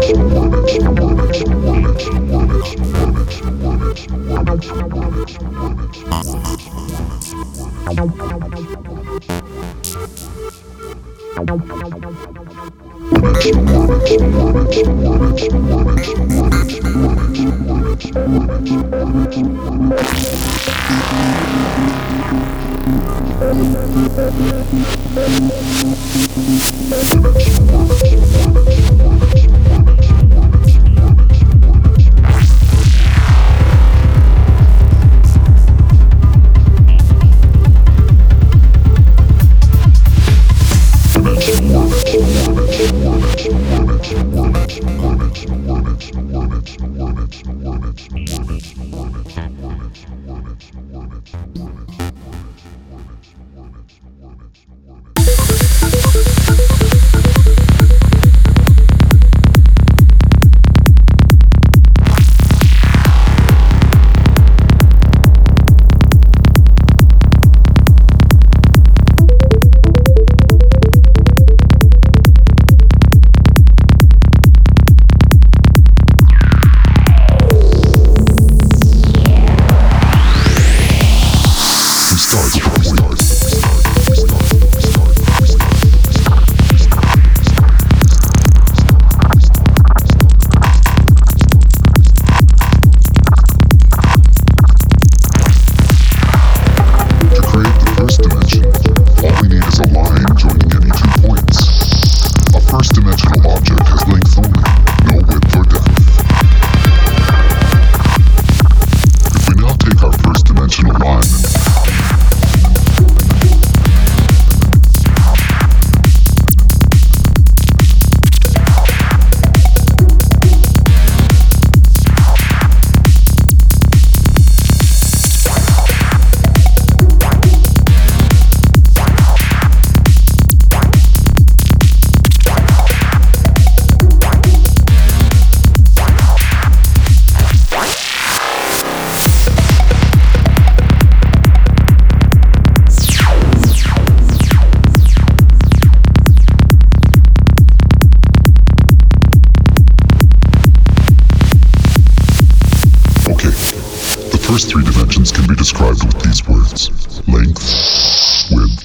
first three dimensions can be described with these words: length, width,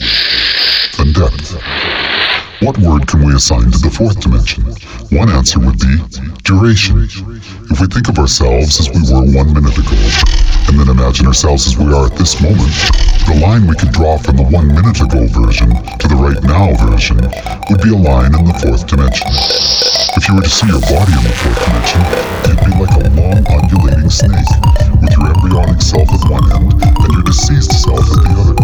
and depth. What word can we assign to the fourth dimension? One answer would be duration. If we think of ourselves as we were 1 minute ago, and then imagine ourselves as we are at this moment, the line we could draw from the 1 minute ago version to the right now version would be a line in the fourth dimension. If you were to see your body in the fourth dimension, it'd be like a long undulating snake, with your embryonic self at one end and your deceased self at the other.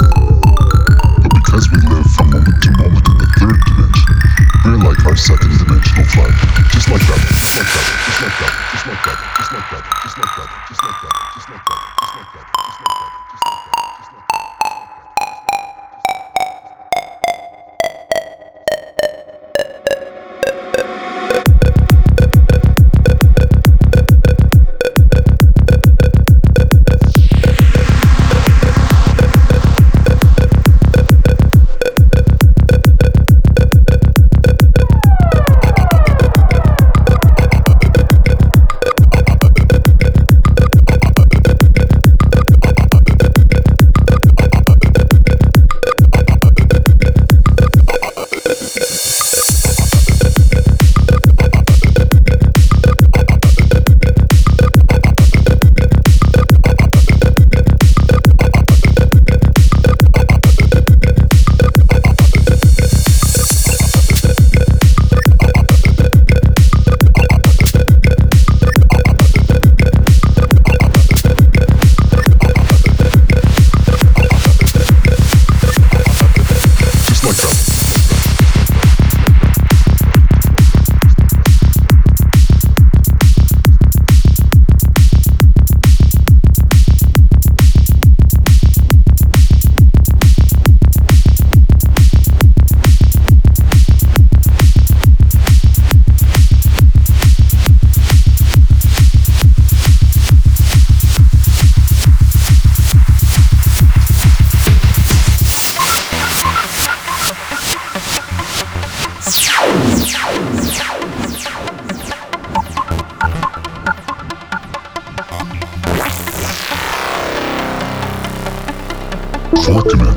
But because we live from moment to moment in the third dimension, we're like our second dimensional flight. Just like that, just like that, just like that, just like that, just like that, just like that, just like that, just like that, just like that, just like that, just like that, just like that.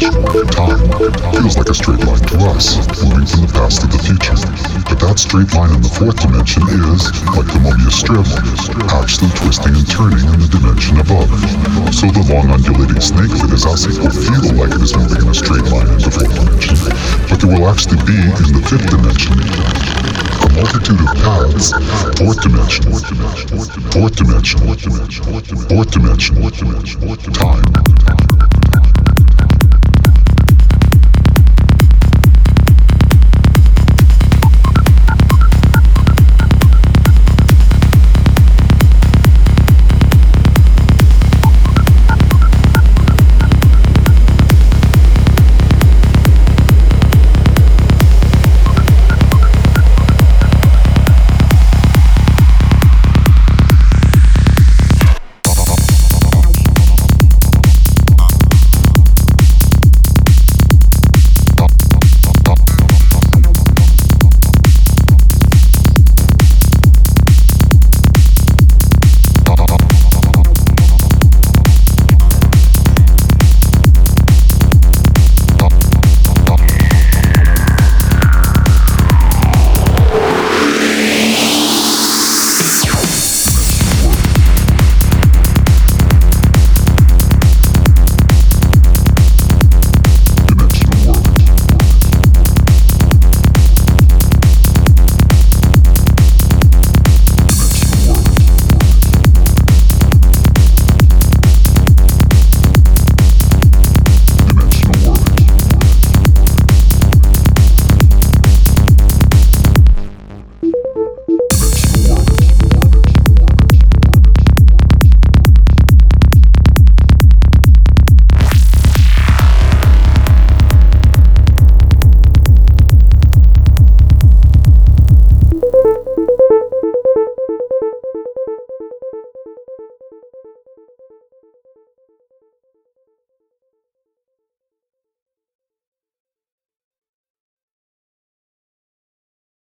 Time feels like a straight line to us, moving from the past to the future. But that straight line in the fourth dimension is, like the Mobius strip, actually twisting and turning in the dimension above. So the long undulating snake that is us will feel like it is moving in a straight line in the fourth dimension, but there will actually be, in the fifth dimension, a multitude of paths, fourth dimension, time.